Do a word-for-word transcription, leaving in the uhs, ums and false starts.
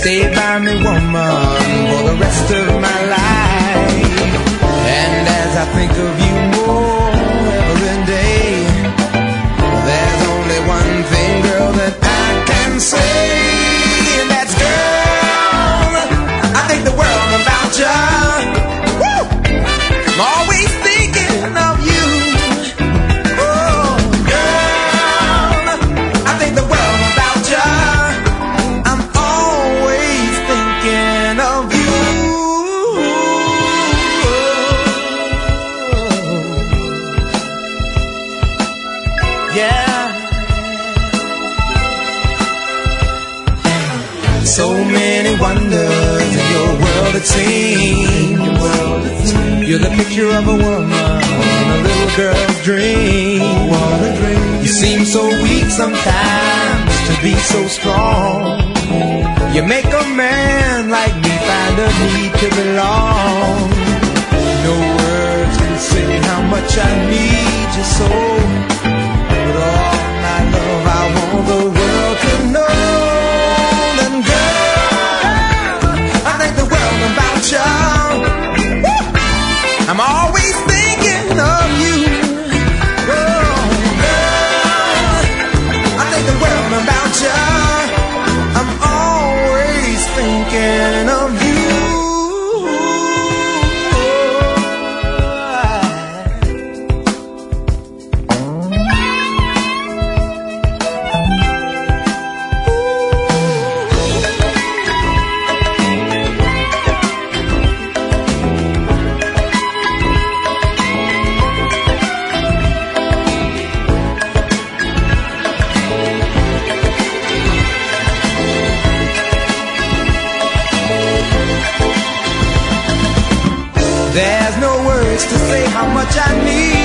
stay by me, woman, for the rest of my life. And as I think of you more every day, there's only one thing, girl, that I can say, and that's, girl, I think the world about you. Woo! I'm always thinking of you. Oh, girl, I think the world about you. I'm always thinking of you. Yeah. So many wonders in your world it seems. You're the picture of a woman in a little girl's dream. You seem so weak sometimes to be so strong. You make a man like me find a need to belong. No words can say how much I need you so. But all my love I want the world to know. Then girl, I think the world about you. I'm always thinking of you. Oh, girl, I think the world about you. I'm always thinking of you. There's no words to say how much I need